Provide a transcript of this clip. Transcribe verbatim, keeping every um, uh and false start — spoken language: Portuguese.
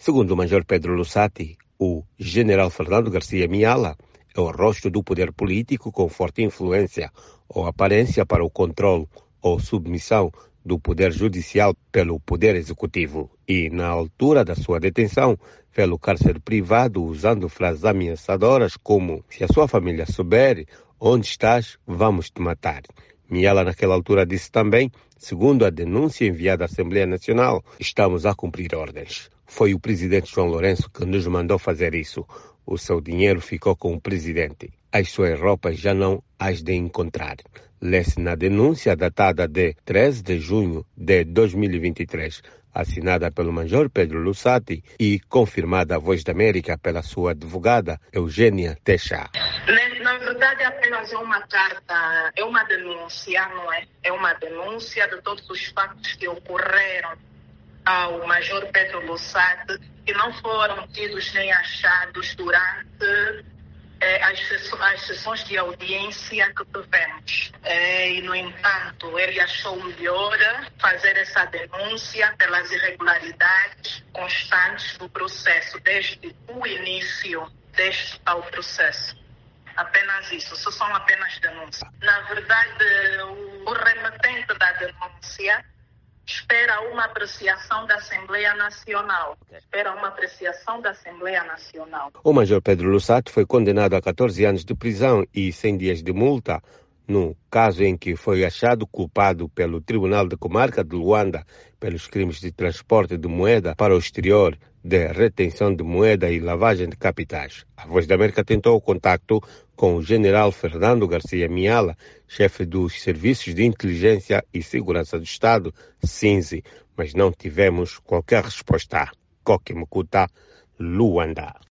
Segundo o Major Pedro Lussati, o General Fernando Garcia Miala é o rosto do poder político com forte influência ou aparência para o controle ou submissão do poder judicial pelo poder executivo e, na altura da sua detenção, pelo cárcere privado usando frases ameaçadoras como "se a sua família souber onde estás, vamos te matar". Miala, naquela altura, disse também, segundo a denúncia enviada à Assembleia Nacional, estamos a cumprir ordens. Foi o presidente João Lourenço que nos mandou fazer isso. O seu dinheiro ficou com o presidente. As suas roupas já não as de encontrar. Lê-se na denúncia datada de treze de junho de dois mil e vinte e três, assinada pelo Major Pedro Lussati e confirmada à Voz da América pela sua advogada Eugênia Teixeira. Na verdade, apenas é uma carta, é uma denúncia, não é? É uma denúncia de todos os fatos que ocorreram ao Major Pedro Lussati, que não foram tidos nem achados durante eh, as, as sessões de audiência que tivemos. Eh, e, no entanto, ele achou melhor fazer essa denúncia pelas irregularidades constantes do processo, desde o início deste ao processo. Apenas isso, isso são apenas denúncias. Na verdade, o remetente da denúncia espera uma apreciação da Assembleia Nacional. Espera uma apreciação da Assembleia Nacional. O Major Pedro Lussati foi condenado a catorze anos de prisão e cem dias de multa no caso em que foi achado culpado pelo Tribunal de Comarca de Luanda pelos crimes de transporte de moeda para o exterior, de retenção de moeda e lavagem de capitais. A Voz da América tentou o contacto com o General Fernando Garcia Miala, chefe dos Serviços de Inteligência e Segurança do Estado, SINSI, mas não tivemos qualquer resposta. Koki Mkuta, Luanda.